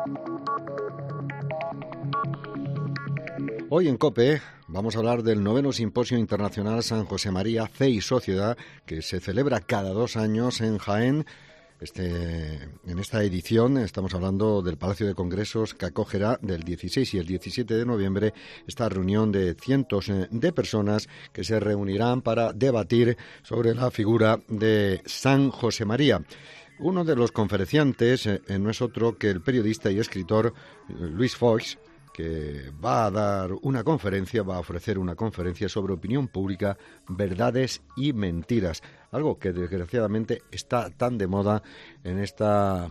Hoy en COPE vamos a hablar del 9º Simposio Internacional San José María Fe y Sociedad, que se celebra cada 2 años en Jaén. En esta edición estamos hablando del Palacio de Congresos, que acogerá del 16 y el 17 de noviembre esta reunión de cientos de personas que se reunirán para debatir sobre la figura de San José María. Uno de los conferenciantes no es otro que el periodista y escritor Luis Foix, que va a ofrecer una conferencia sobre opinión pública, verdades y mentiras, algo que desgraciadamente está tan de moda en esta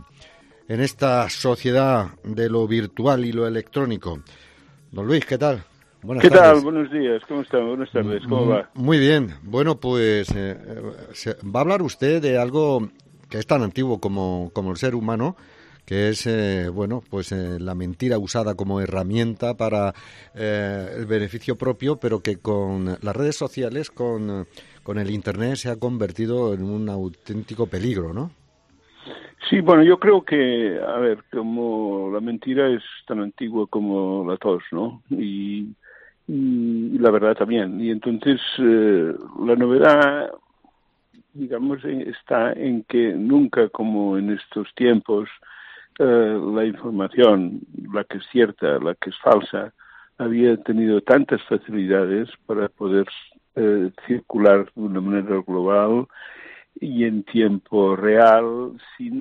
sociedad de lo virtual y lo electrónico. Don Luis, ¿qué tal? Buenas tardes. ¿Qué tal? Buenos días, ¿cómo están? Buenas tardes, ¿cómo va? Muy bien. Bueno, pues va a hablar usted de algo que es tan antiguo como el ser humano, que es la mentira usada como herramienta para el beneficio propio, pero que con las redes sociales, con el Internet, se ha convertido en un auténtico peligro, ¿no? Sí, bueno, yo creo que, a ver, como la mentira es tan antigua como la tos, ¿no? Y la verdad también. Y entonces la novedad, digamos, está en que nunca como en estos tiempos la información, la que es cierta, la que es falsa, había tenido tantas facilidades para poder circular de una manera global y en tiempo real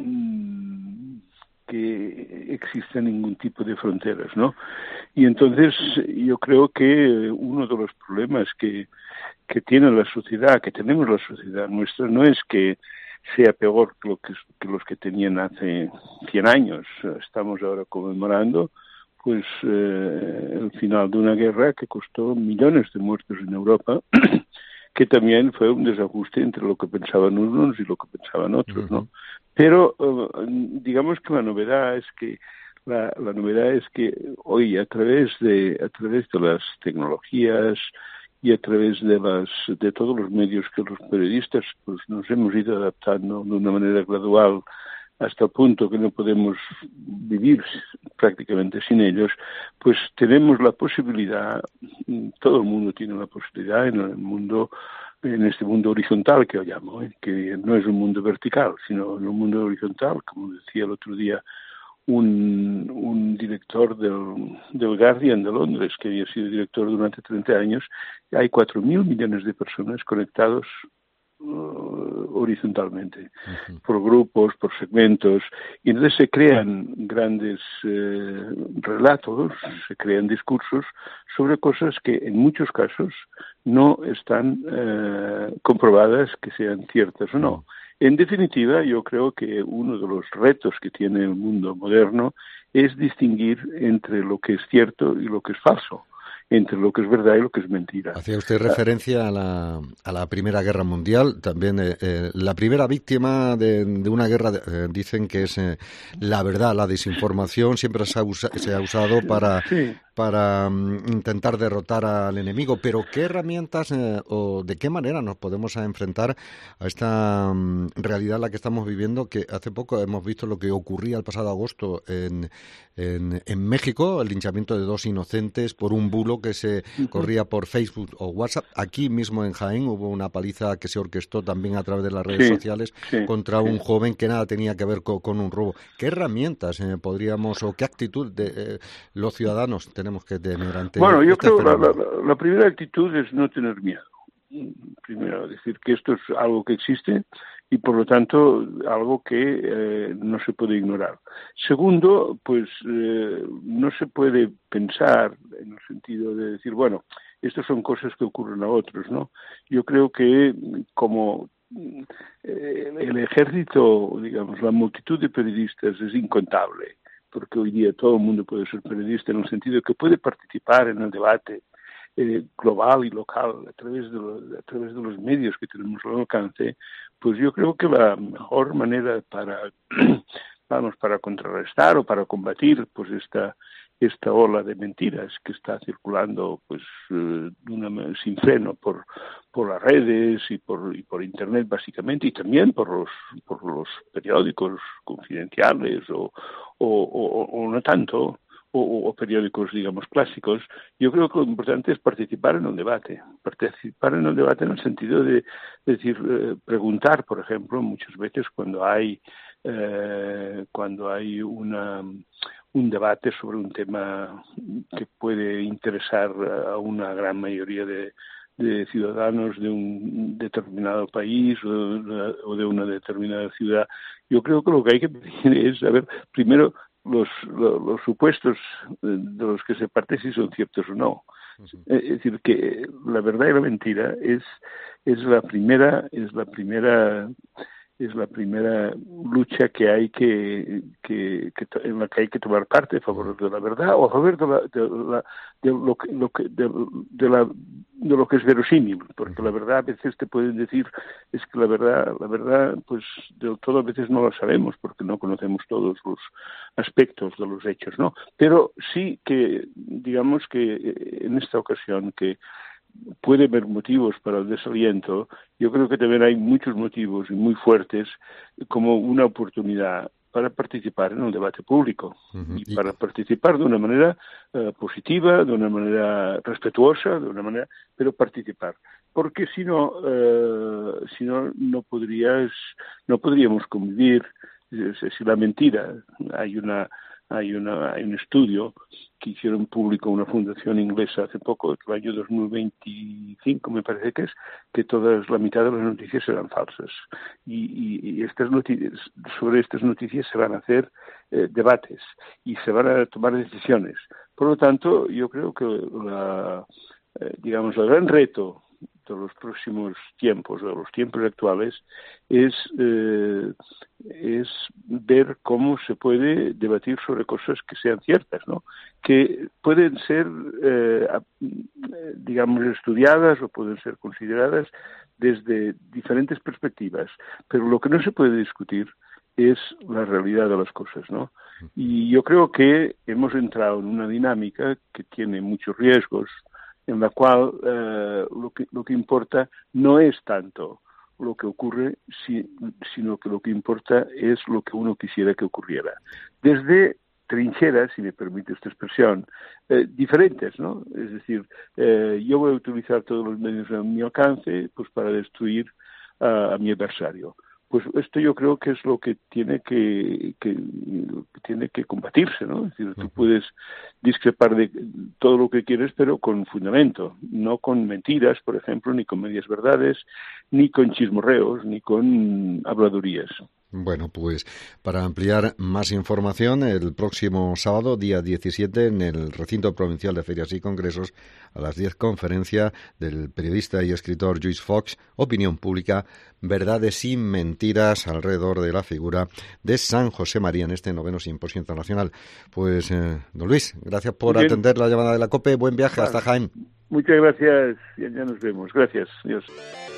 sin que exista ningún tipo de fronteras, ¿no? Y entonces yo creo que uno de los problemas que tiene la sociedad, que tenemos la sociedad nuestra, no es que sea peor que los que tenían hace 100 años. Estamos ahora conmemorando pues el final de una guerra que costó millones de muertos en Europa, que también fue un desajuste entre lo que pensaban unos y lo que pensaban otros, ¿no? Pero digamos que la novedad es que hoy a través de las tecnologías y a través de todos los medios que los periodistas pues nos hemos ido adaptando de una manera gradual hasta el punto que no podemos vivir prácticamente sin ellos, pues tenemos la posibilidad, todo el mundo tiene la posibilidad en este mundo horizontal que yo llamo, que no es un mundo vertical, sino un mundo horizontal, como decía el otro día un director del Guardian de Londres, que había sido director durante 30 años. Hay 4.000 millones de personas conectados horizontalmente, por grupos, por segmentos, y entonces se crean grandes relatos, se crean discursos sobre cosas que en muchos casos no están comprobadas que sean ciertas o no. En definitiva, yo creo que uno de los retos que tiene el mundo moderno es distinguir entre lo que es cierto y lo que es falso, entre lo que es verdad y lo que es mentira. Hacía usted referencia a la Primera Guerra Mundial. También la primera víctima de una guerra dicen que es la verdad, la desinformación. Siempre se ha usado para intentar derrotar al enemigo. Pero ¿qué herramientas o de qué manera nos podemos enfrentar a esta realidad en la que estamos viviendo? Que hace poco hemos visto lo que ocurría el pasado agosto en México, el linchamiento de 2 inocentes por un bulo que se corría por Facebook o WhatsApp. Aquí mismo en Jaén hubo una paliza que se orquestó también a través de las redes sociales contra un joven que nada tenía que ver con un robo. ¿Qué herramientas podríamos o qué actitud de los ciudadanos tenemos que tener ante yo creo fenómeno? la primera actitud es no tener miedo. Primero, decir que esto es algo que existe y por lo tanto algo que no se puede ignorar. Segundo, pues no se puede pensar en el sentido de decir, bueno, estas son cosas que ocurren a otros, ¿no? Yo creo que como el ejército, digamos, la multitud de periodistas es incontable, porque hoy día todo el mundo puede ser periodista en el sentido de que puede participar en el debate global y local a través de los medios que tenemos al alcance, pues yo creo que la mejor manera para contrarrestar o para combatir pues esta esta ola de mentiras que está circulando pues sin freno por las redes y por internet básicamente, y también por los periódicos confidenciales o no tanto, o periódicos, digamos, clásicos. Yo creo que lo importante es participar en un debate en el sentido de decir, preguntar, por ejemplo, muchas veces cuando hay un debate sobre un tema que puede interesar a una gran mayoría de ciudadanos de un determinado país o de una determinada ciudad. Yo creo que lo que hay que pedir es saber primero los supuestos de los que se parte, si son ciertos o no. Es decir, que la verdad y la mentira es la primera lucha que hay en la que hay que tomar parte a favor de la verdad o a favor de lo que es verosímil, porque la verdad a veces te pueden decir es que la verdad pues del todo a veces no la sabemos porque no conocemos todos los aspectos de los hechos, ¿no? Pero sí que digamos que en esta ocasión que puede haber motivos para el desaliento, yo creo que también hay muchos motivos y muy fuertes como una oportunidad para participar en un debate público y para participar de una manera positiva, de una manera respetuosa, pero participar. Porque si no no podríamos convivir. Si la mentira, hay un estudio que hicieron público una fundación inglesa hace poco, el año 2025 me parece que es, que la mitad de las noticias eran falsas. Y sobre estas noticias se van a hacer debates y se van a tomar decisiones. Por lo tanto, yo creo que el gran reto de los próximos tiempos, de los tiempos actuales, es ver cómo se puede debatir sobre cosas que sean ciertas, ¿no? Que pueden ser, estudiadas o pueden ser consideradas desde diferentes perspectivas, pero lo que no se puede discutir es la realidad de las cosas, ¿no? Y yo creo que hemos entrado en una dinámica que tiene muchos riesgos, en la cual lo que importa no es tanto lo que ocurre, sino que lo que importa es lo que uno quisiera que ocurriera. Desde trincheras, si me permite esta expresión, diferentes, ¿no? Es decir, yo voy a utilizar todos los medios a mi alcance pues para destruir a mi adversario. Pues esto yo creo que es lo que tiene que combatirse, ¿no? Es decir, tú puedes discrepar de todo lo que quieres, pero con fundamento, no con mentiras, por ejemplo, ni con medias verdades, ni con chismorreos, ni con habladurías. Bueno, pues para ampliar más información, el próximo sábado, día 17, en el Recinto Provincial de Ferias y Congresos, a las 10, conferencia del periodista y escritor Lluís Fox, Opinión Pública, verdades y mentiras alrededor de la figura de San José María en este 9º Simposio Internacional. Pues, don Luis, gracias por atender la llamada de la COPE. Buen viaje hasta Jaén. Muchas gracias. Ya nos vemos. Gracias. Adiós.